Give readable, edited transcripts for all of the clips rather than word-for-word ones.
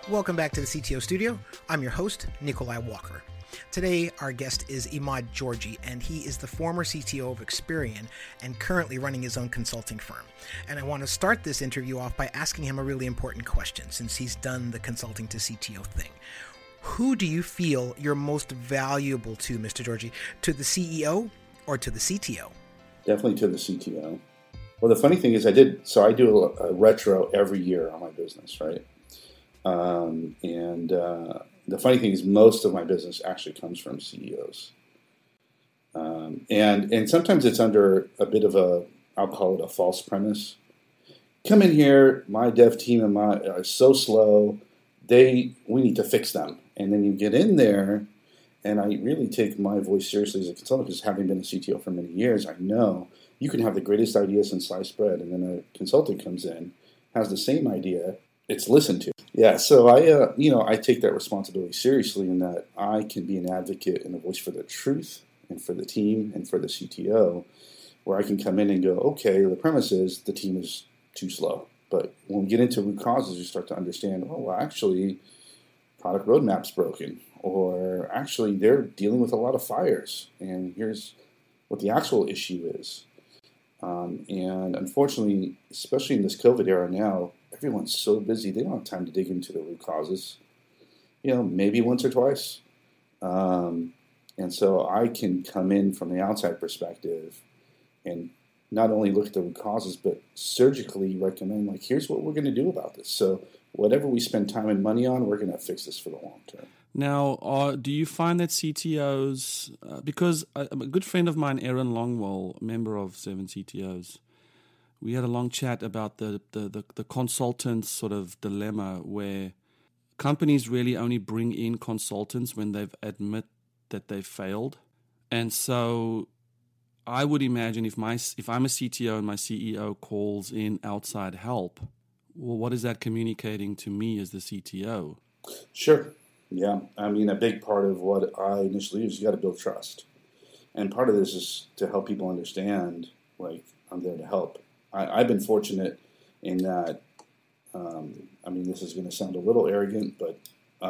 Welcome back to the CTO Studio. I'm your host, Nikolai Walker. Today, our guest is Imad Georgi, and he is the former CTO of Experian and currently running his own consulting firm. And I want to start this interview off by asking him a really important question, since he's done the consulting to CTO thing. Who do you feel you're most valuable to, Mr. Georgi? To the CEO or to the CTO? Definitely to the CTO. Well, the funny thing is I do a retro every year on my business, right? The funny thing is most of my business actually comes from CEOs. And sometimes it's under a bit of I'll call it a false premise. Come in here, my dev team are so slow, we need to fix them. And then you get in there, and I really take my voice seriously as a consultant, because having been a CTO for many years, I know you can have the greatest ideas in sliced bread, and then a consultant comes in, has the same idea, it's listened to. Yeah, so I take that responsibility seriously, in that I can be an advocate and a voice for the truth and for the team and for the CTO, where I can come in and go, okay, the premise is the team is too slow. But when we get into root causes, we start to understand, actually, product roadmap's broken, or actually they're dealing with a lot of fires, and here's what the actual issue is. And unfortunately, especially in this COVID era now, everyone's so busy, they don't have time to dig into the root causes, maybe once or twice. And so I can come in from the outside perspective and not only look at the root causes, but surgically recommend, here's what we're going to do about this. So whatever we spend time and money on, we're going to fix this for the long term. Now, do you find that CTOs, because a good friend of mine, Aaron Longwell, member of 7 CTOs, we had a long chat about the consultants sort of dilemma, where companies really only bring in consultants when they've admit that they've failed. And so I would imagine if I'm a CTO and my CEO calls in outside help, well, what is that communicating to me as the CTO? Sure. Yeah. I mean, a big part of what I initially do is you got to build trust. And part of this is to help people understand, I'm there to help. I've been fortunate in that, this is going to sound a little arrogant, but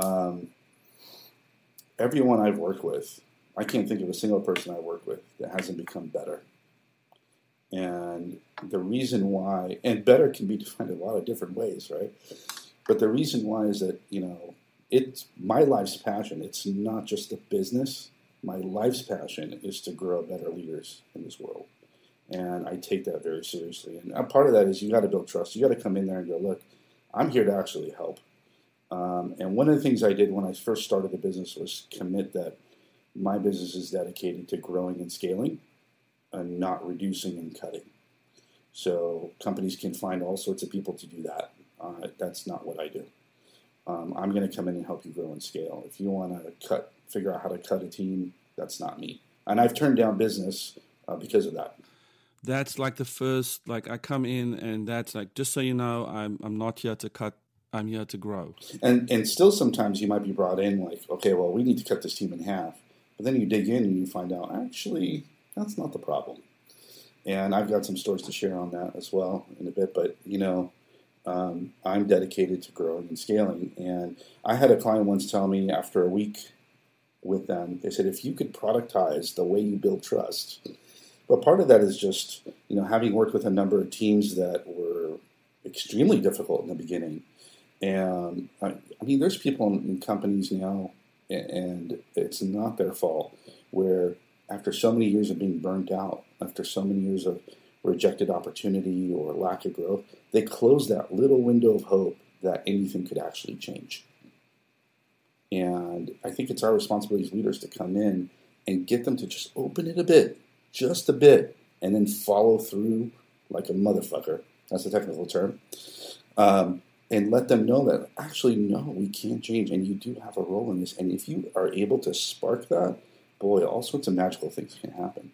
everyone I've worked with, I can't think of a single person I work with that hasn't become better. And the reason why, and better can be defined in a lot of different ways, right? But the reason why is that, it's my life's passion. It's not just the business. My life's passion is to grow better leaders in this world. And I take that very seriously. And a part of that is you got to build trust. You got to come in there and go, look, I'm here to actually help. And one of the things I did when I first started the business was commit that my business is dedicated to growing and scaling and not reducing and cutting. So companies can find all sorts of people to do that. That's not what I do. I'm going to come in and help you grow and scale. If you want to figure out how to cut a team, that's not me. And I've turned down business because of that. That's the first, I come in and that's just so you know, I'm not here to cut, I'm here to grow. And still sometimes you might be brought in okay, well, we need to cut this team in half. But then you dig in and you find out, actually, that's not the problem. And I've got some stories to share on that as well in a bit. But, I'm dedicated to growing and scaling. And I had a client once tell me after a week with them, they said, if you could productize the way you build trust. But part of that is just, having worked with a number of teams that were extremely difficult in the beginning. And there's people in companies now, and it's not their fault, where after so many years of being burnt out, after so many years of rejected opportunity or lack of growth, they close that little window of hope that anything could actually change. And I think it's our responsibility as leaders to come in and get them to just open it a bit, just a bit, and then follow through like a motherfucker. That's the technical term. And let them know that actually, no, we can't change, and you do have a role in this. And if you are able to spark that, boy, all sorts of magical things can happen.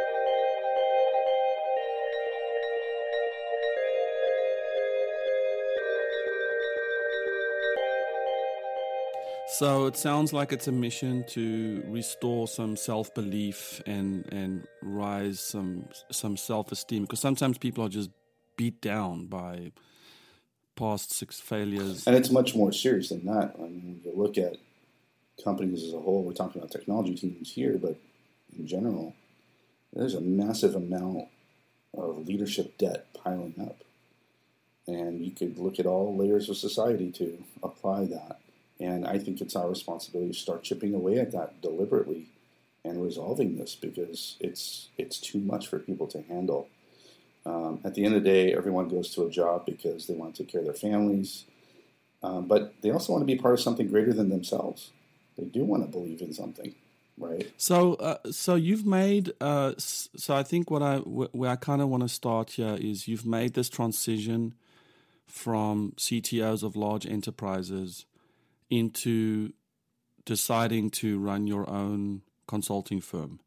So it sounds like it's a mission to restore some self-belief and rise some self-esteem, because sometimes people are just beat down by past 6 failures. And it's much more serious than that. I mean, when you look at companies as a whole, we're talking about technology teams here, but in general, there's a massive amount of leadership debt piling up. And you could look at all layers of society to apply that. And I think it's our responsibility to start chipping away at that deliberately and resolving this, because it's too much for people to handle. At the end of the day, everyone goes to a job because they want to take care of their families, but they also want to be part of something greater than themselves. They do want to believe in something, right? So you've made. So I think where I kind of want to start here is you've made this transition from CTOs of large enterprises into deciding to run your own consulting firm.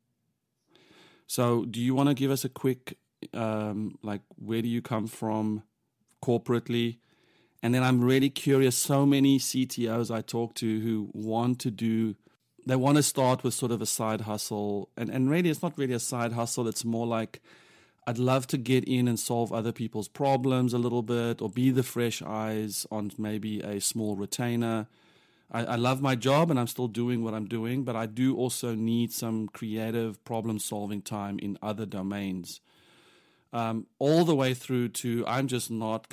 So do you want to give us a quick, where do you come from corporately? And then I'm really curious, so many CTOs I talk to who want to start with sort of a side hustle. And really, it's not really a side hustle. It's more like, I'd love to get in and solve other people's problems a little bit, or be the fresh eyes on maybe a small retainer. I love my job and I'm still doing what I'm doing, but I do also need some creative problem-solving time in other domains. All the way through to I just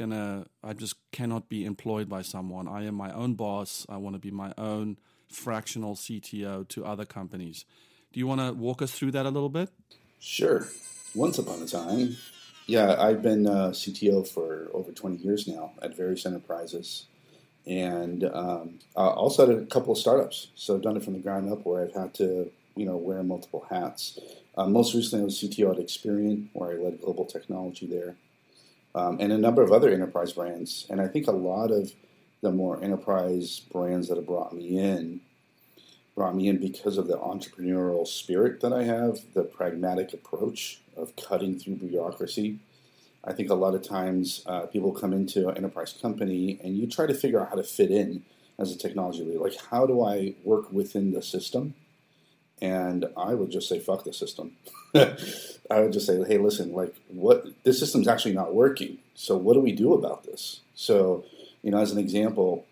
cannot be employed by someone. I am my own boss. I want to be my own fractional CTO to other companies. Do you want to walk us through that a little bit? Sure. Once upon a time, yeah, I've been CTO for over 20 years now at various enterprises, and also at a couple of startups. So I've done it from the ground up, where I've had to, wear multiple hats. Most recently, I was CTO at Experian, where I led global technology there, and a number of other enterprise brands. And I think a lot of the more enterprise brands that have brought me in because of the entrepreneurial spirit that I have, the pragmatic approach of cutting through bureaucracy. I think a lot of times people come into an enterprise company and you try to figure out how to fit in as a technology leader. Like, how do I work within the system? And I would just say, fuck the system. I would just say, hey, listen, this system's actually not working. So what do we do about this? So, as an example,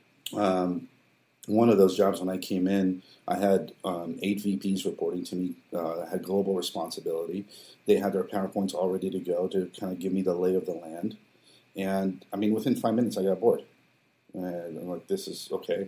one of those jobs when I came in, I had 8 VPs reporting to me. I had global responsibility. They had their PowerPoints all ready to go to kind of give me the lay of the land. And, within 5 minutes, I got bored. And I'm like, this is okay.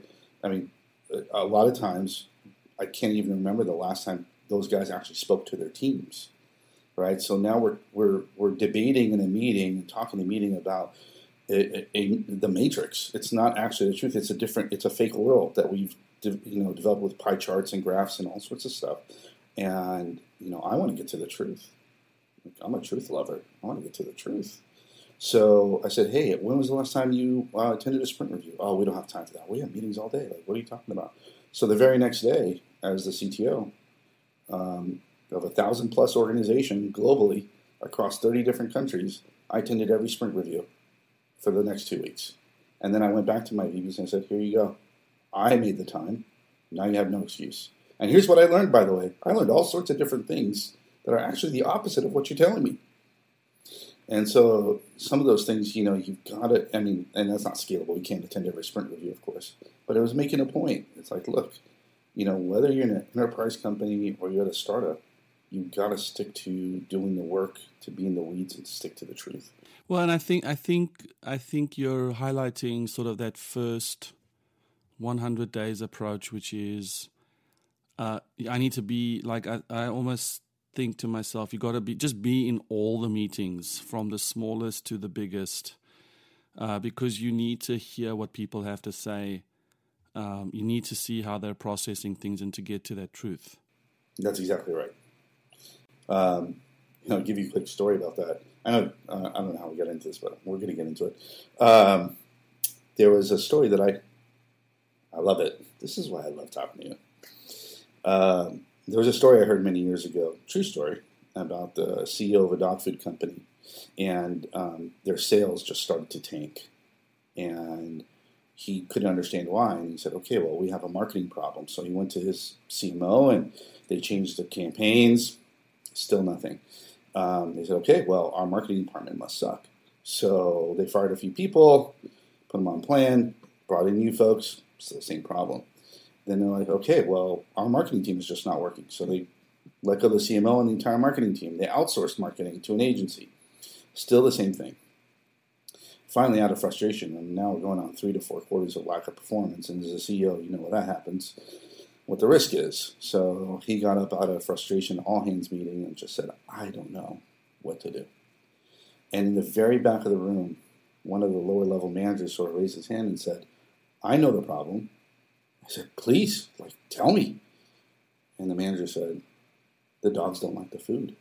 A lot of times, I can't even remember the last time those guys actually spoke to their teams, right? So now we're debating in a meeting and talking in a meeting about the matrix. It's not actually the truth. It's a fake world that we've developed with pie charts and graphs and all sorts of stuff. And I want to get to the truth. I'm a truth lover. I want to get to the truth. So I said, hey, when was the last time you attended a sprint review? Oh, we don't have time for that. We have meetings all day. Like, what are you talking about? So the very next day, as the CTO of a 1,000+ organization globally across 30 different countries, I attended every sprint review for the next 2 weeks. And then I went back to my VPs and I said, here you go. I made the time. Now you have no excuse. And here's what I learned, by the way. I learned all sorts of different things that are actually the opposite of what you're telling me. And so some of those things, you've got to, and that's not scalable. You can't attend every sprint review, of course. But it was making a point. It's like, look, whether you're in an enterprise company or you're at a startup, you've got to stick to doing the work, to be in the weeds, and stick to the truth. Well, and I think you're highlighting sort of that first 100 days approach, which is I need to be like I almost think to myself, you got to be in all the meetings, from the smallest to the biggest, because you need to hear what people have to say. You need to see how they're processing things and to get to that truth. That's exactly right. I'll give you a quick story about that. I don't know how we got into this, but we're going to get into it. There was a story that I love it. This is why I love talking to you. There was a story I heard many years ago, true story, about the CEO of a dog food company, and their sales just started to tank. And he couldn't understand why, and he said, okay, well, we have a marketing problem. So he went to his CMO, and they changed the campaigns, still nothing. They said, okay, well, our marketing department must suck. So they fired a few people, put them on plan, brought in new folks. Still the same problem. Then they're like, okay, well, our marketing team is just not working. So they let go of the CMO and the entire marketing team. They outsourced marketing to an agency. Still the same thing. Finally, out of frustration, and now we're going on 3 to 4 quarters of lack of performance. And as a CEO, you know what that happens, what the risk is. So he got up out of frustration, all hands meeting, and just said, I don't know what to do. And in the very back of the room, one of the lower level managers sort of raised his hand and said, I know the problem. I said, please, tell me. And the manager said, the dogs don't like the food.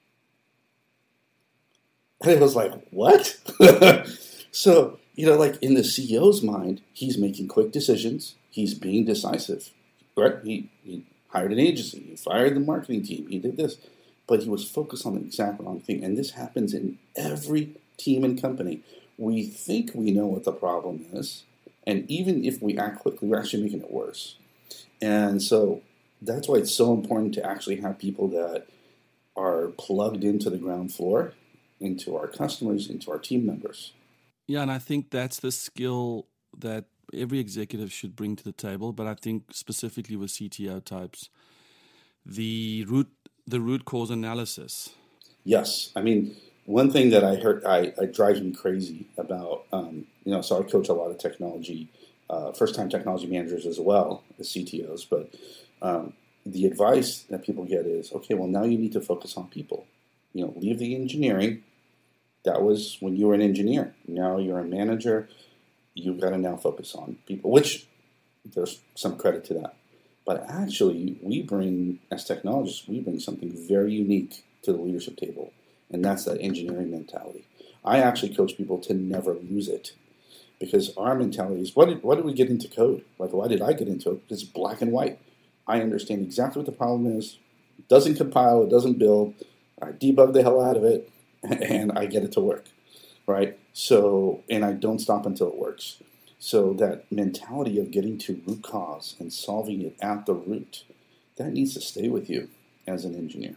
And it was like, what? So, in the CEO's mind, he's making quick decisions. He's being decisive. Right? He hired an agency. He fired the marketing team. He did this. But he was focused on the exact wrong thing. And this happens in every team and company. We think we know what the problem is. And even if we act quickly, we're actually making it worse. And so that's why it's so important to actually have people that are plugged into the ground floor, into our customers, into our team members. Yeah, and I think that's the skill that every executive should bring to the table. But I think specifically with CTO types, the root cause analysis. Yes. I mean, one thing that I heard, I drives me crazy about, so I coach a lot of technology, first-time technology managers as well as CTOs, but the advice that people get is, okay, well, now you need to focus on people. Leave the engineering. That was when you were an engineer. Now you're a manager. You've got to now focus on people, which there's some credit to that. But actually, as technologists, we bring something very unique to the leadership table. And that's that engineering mentality. I actually coach people to never lose it, because our mentality is, why did we get into code? Why did I get into it? It's black and white. I understand exactly what the problem is. It doesn't compile. It doesn't build. I debug the hell out of it, and I get it to work, right? So, and I don't stop until it works. So that mentality of getting to root cause and solving it at the root, that needs to stay with you as an engineer.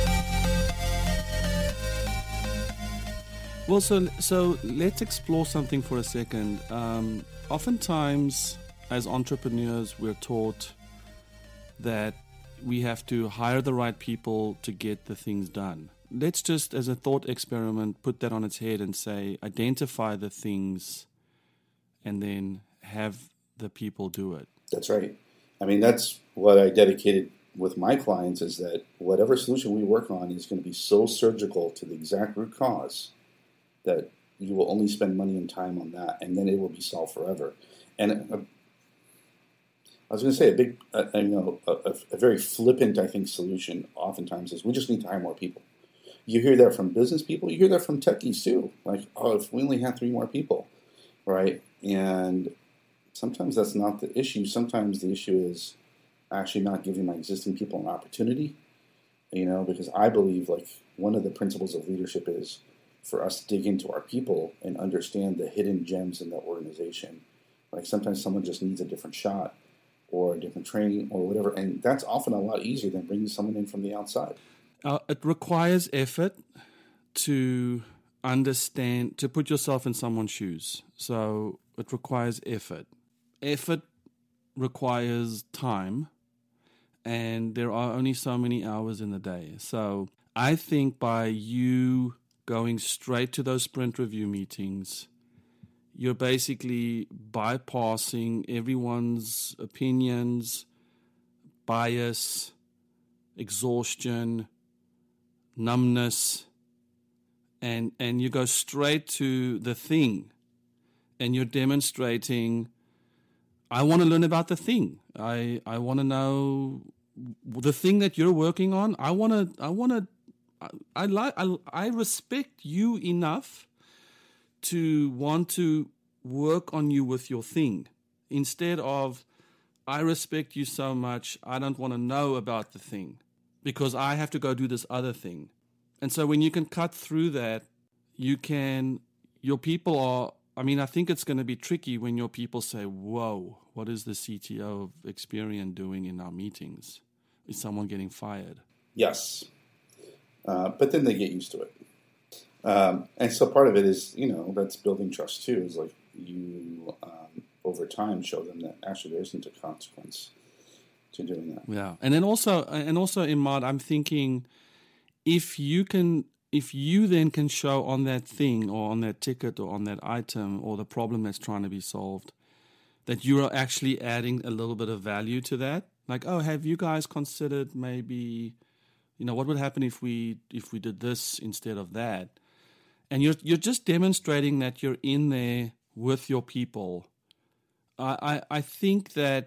Well, so let's explore something for a second. Oftentimes, as entrepreneurs, we're taught that we have to hire the right people to get the things done. Let's just, as a thought experiment, put that on its head and say, identify the things and then have the people do it. That's right. I mean, that's what I dedicated with my clients, is that whatever solution we work on is going to be so surgical to the exact root cause that you will only spend money and time on that, and then it will be solved forever. And I was going to say a very flippant, I think, solution oftentimes is we just need to hire more people. You hear that from business people. You hear that from techies too. If we only had 3 more people, right? And sometimes that's not the issue. Sometimes the issue is actually not giving my existing people an opportunity, because I believe one of the principles of leadership is for us to dig into our people and understand the hidden gems in the organization. Sometimes someone just needs a different shot or a different training or whatever, and that's often a lot easier than bringing someone in from the outside. It requires effort to understand, to put yourself in someone's shoes. So it requires effort. Effort requires time, and there are only so many hours in the day. So I think by you going straight to those sprint review meetings, you're basically bypassing everyone's opinions, bias, exhaustion, numbness, and you go straight to the thing, and you're demonstrating, I want to learn about the thing. I want to know the thing that you're working on. I respect you enough to want to work on you with your thing, instead of, I respect you so much, I don't want to know about the thing because I have to go do this other thing. And so when you can cut through that, your people are, I think it's going to be tricky when your people say, whoa, what is the CTO of Experian doing in our meetings? Is someone getting fired? Yes. But then they get used to it. And so part of it is, that's building trust too. Is like you over time show them that actually there isn't a consequence to doing that. Yeah, and also, Imad, I'm thinking if you then can show on that thing or on that ticket or on that item or the problem that's trying to be solved that you are actually adding a little bit of value to that. Like, oh, have you guys considered maybe, what would happen if we did this instead of that? And you're just demonstrating that you're in there with your people. I think that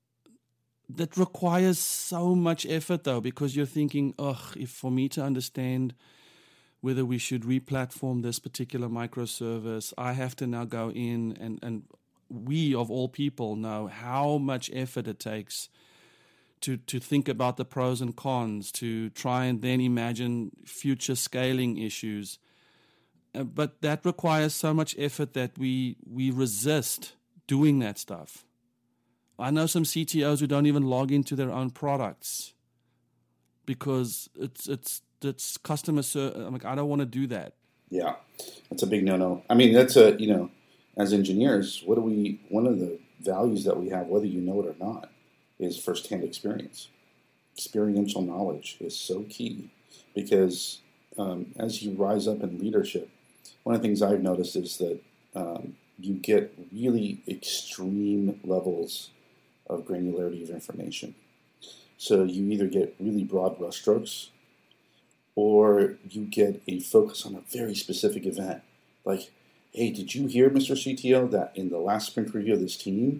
requires so much effort, though, because you're thinking, if for me to understand whether we should re-platform this particular microservice, I have to now go in and we, of all people, know how much effort it takes to think about the pros and cons, to try and then imagine future scaling issues. But that requires so much effort that we resist doing that stuff. I know some CTOs who don't even log into their own products because it's customer service. I'm like, I don't want to do that. Yeah, that's a big no-no. I mean, that's as engineers, one of the values that we have, whether you know it or not, is firsthand experience. Experiential knowledge is so key because as you rise up in leadership, one of the things I've noticed is that you get really extreme levels of granularity of information. So you either get really broad brushstrokes or you get a focus on a very specific event. Like, hey, did you hear, Mr. CTO, that in the last sprint review of this team,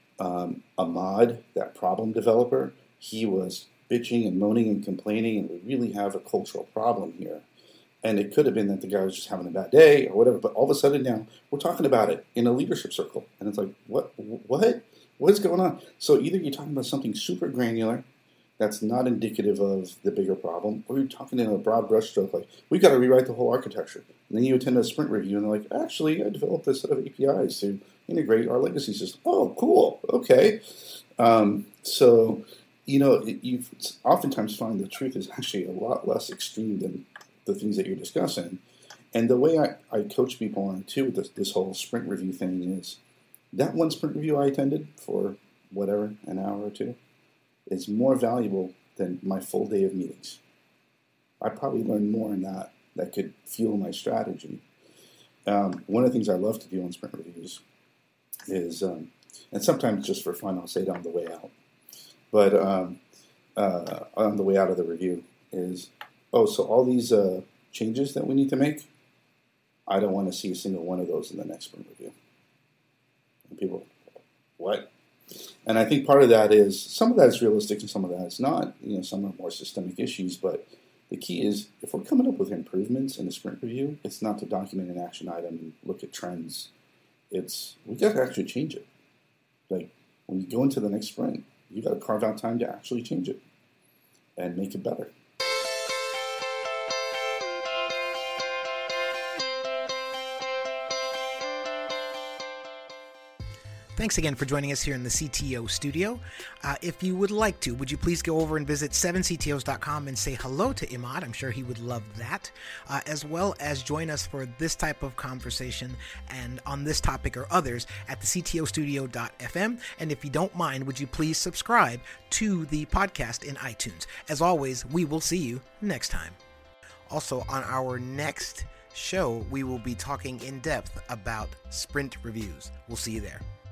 Ahmad, that problem developer, he was bitching and moaning and complaining, and we really have a cultural problem here. And it could have been that the guy was just having a bad day or whatever, but all of a sudden now we're talking about it in a leadership circle. And it's like, what is going on? So either you're talking about something super granular that's not indicative of the bigger problem, or you're talking in a broad brushstroke like, we've got to rewrite the whole architecture. And then you attend a sprint review and they're like, actually, I developed this set of APIs to integrate our legacy system. Oh, cool. Okay. So, you oftentimes find the truth is actually a lot less extreme than the things that you're discussing. And the way I coach people on it too with this whole sprint review thing is that one sprint review I attended for whatever, an hour or two, is more valuable than my full day of meetings. I probably learned more in that could fuel my strategy. One of the things I love to do on sprint reviews is, and sometimes just for fun, I'll say it on the way out, but on the way out of the review is, so all these changes that we need to make, I don't want to see a single one of those in the next sprint review. And people, what? And I think part of that is, some of that is realistic and some of that is not. Some are more systemic issues, but the key is, if we're coming up with improvements in a sprint review, it's not to document an action item and look at trends. We got to actually change it. Like, when you go into the next sprint, you got to carve out time to actually change it and make it better. Thanks again for joining us here in the CTO studio. If you would like to, would you please go over and visit 7ctos.com and say hello to Imad? I'm sure he would love that, as well as join us for this type of conversation and on this topic or others at the ctostudio.fm. And if you don't mind, would you please subscribe to the podcast in iTunes? As always, we will see you next time. Also, on our next show, we will be talking in depth about sprint reviews. We'll see you there.